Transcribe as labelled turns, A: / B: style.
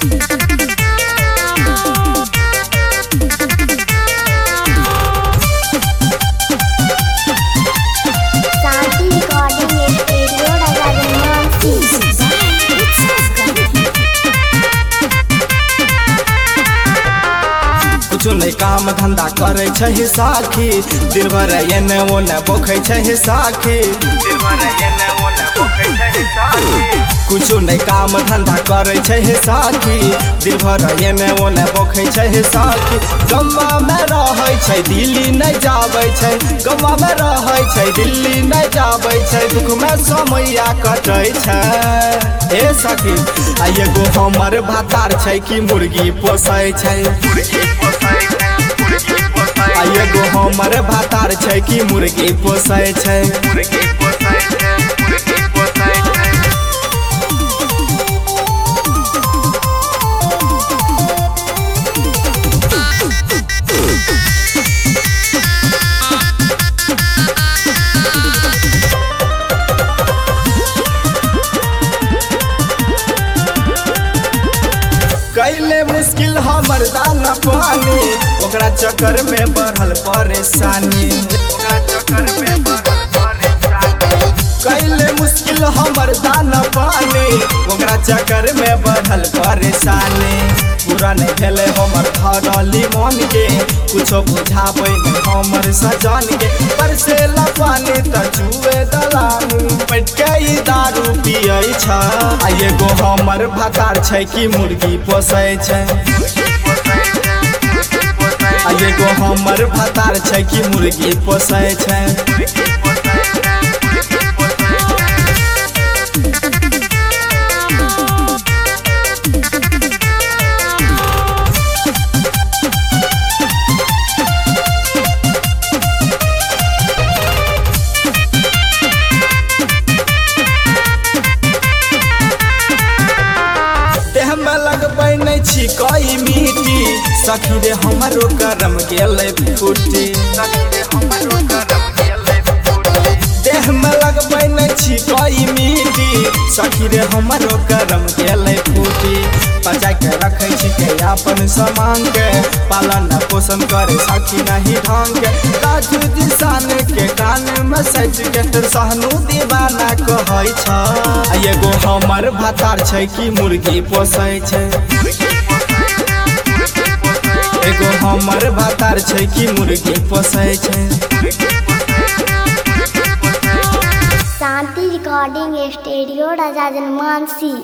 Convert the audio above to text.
A: कुछो नहीं काम धंधा करे छै साखी, दिन भर एने ओने बोखे छै साखी। कुछो नहीं काम धंधा करे छै साखी, दिन भर एने ओने बोखे छै साखी। गम्मा में रहे छै दिल्ली नहीं जावे छै, गम्मा में रहे छै दिल्ली नहीं जावे छै। दुख में समैया कटे छै ए सखी। आ एगो हमर भातार छै कि मुर्गी पोसै छै। आ एगो हमर भातार छै कि मुर्गी पोसै छै। कैले मुश्किल हमर दाना पानी, ओकरा चक्कर में बढ़ल परेशानी। कैले मुश्किल हमर दाना पानी, ओकरा चक्कर में बढ़ल परेशानी। पूरा नहीं भेले हमर धरली मन के, कुछो बुझावे नहीं हमर सजन के। बरसेला पानी त चुए दलानी, बैठ के ई दारू पियै छ। आ एगो हमर भातार छै कि मुर्गी पोसै छै। आ एगो हमर भातार छै कि मुर्गी पोसै छै। लगबै नहीं छी कोई मीठी, सखी रे हमरो करम गेलै फूटी। देह में लगबै नहीं छी कोई मीठी, सखी रे हमरो करम गेलै फूटी। बचा के रखे छी के अपन सामान के, पालन पोषण करे सखी नहीं ढंग के। राजू दिशान के कान में सच के सहनु दीवाना कहै छ। एगो हमर भातार छै कि मुर्गी पोसै छै। एगो हमर भातार छै कि मुर्गी पोसै छै।
B: शांति रिकॉर्डिंग स्टूडियो राजा जनमानसी।